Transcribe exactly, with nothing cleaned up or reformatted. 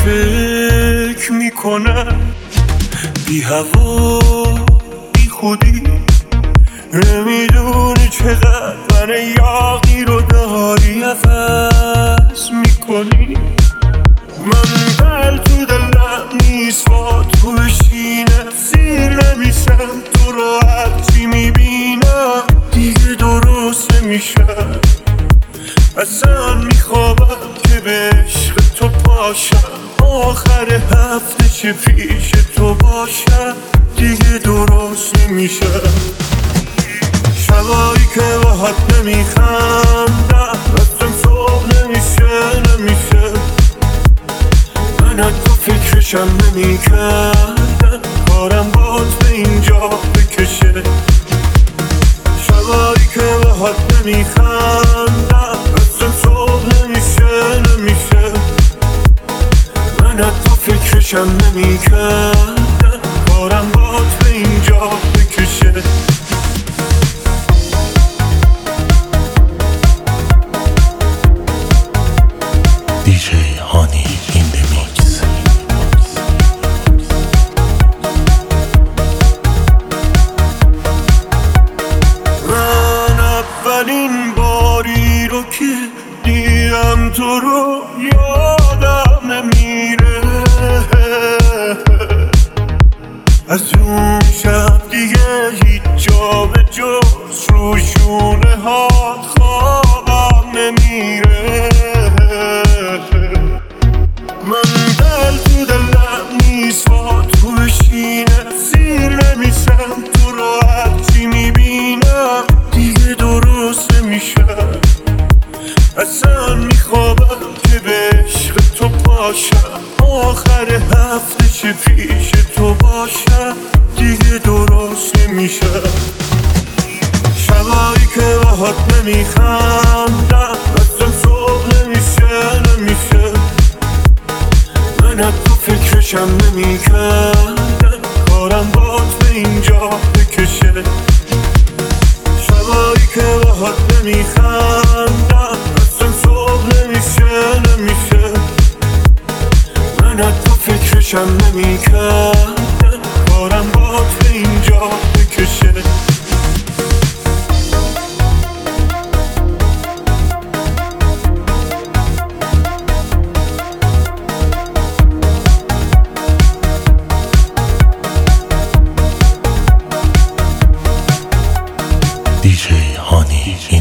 فکر میکنم بی هوا بی خودی، نمیدونی چقدر من یاقی رو داری عوض میکنی. من بل تو دلم نیست با تو بشینم، سیر نمیشم تو رو هرچی میبینم دیگه درست نمیشم. اصلا میخوابم که به عشق تو پاشم، آخر هفته چه پیش تو باشم دیگه درست نمیشم. شبایی که باهات نمیخندم رفتم صبح نمیشه نمیشه، من از تو فکرشم نمیکردم کارم باد به اینجا بکشه. شبایی که باهات نمیخندم رفتم صبح نمیشه نمیشه، من از تو فکرشم نمیکردم کارم باد به اینجا بکشه. دیجی هانی این دی میکس. من اولین باری رو که دیدم تو رو یادم نمیره، از اون شب دیگه هیچ جا به جز رو شونه هات خوابم نمیره. من دل تو دلم نیست با تو بشینم، سیر نمیشم تو رو هرچی میبینم دیگه درست نمیشم. اصلا میخوابم که به عشق تو پاشم، آخر هفته چه پیش تو باشم دیگه درست نمیشم. شبایی که باهات نمیخندم رفتم صبح نمیشه نمیشه، من از تو فکرشم نمیکردم کارم باد به اینجا بکشه. شبایی که باهات نمیخندم رفتم صبح نمیشه نمیشه، من از تو فکرشم نمیکردم کارم باد به اینجا بکشه. دیجی هانی این